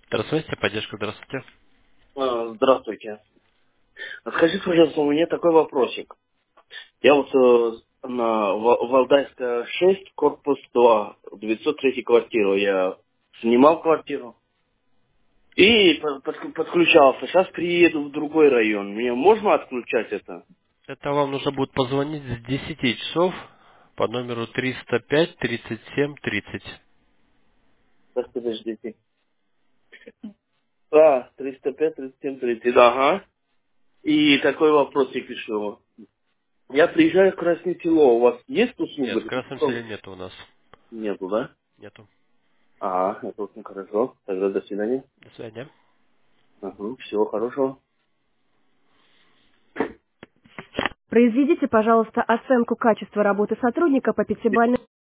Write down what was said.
Здравствуйте, поддержка, здравствуйте. Здравствуйте. Скажите, пожалуйста, у меня такой вопросик. Я вот на Валдайская 6, корпус 2, 903 квартиру. Я снимал квартиру и подключался. Сейчас приеду в другой район. Мне можно отключать это? Это вам нужно будет позвонить с 10 часов по номеру 305 37 30. Сейчас, подождите. 305, 37, 30. Да, ага. И такой вопросик еще. Я приезжаю в Красное Село. У вас есть Нет, в услуга? Красном Селе нету у нас. Нету, да? Нету. Это очень хорошо. Тогда до свидания. До свидания. Ага, всего хорошего. Произведите, пожалуйста, оценку качества работы сотрудника по пятибалльной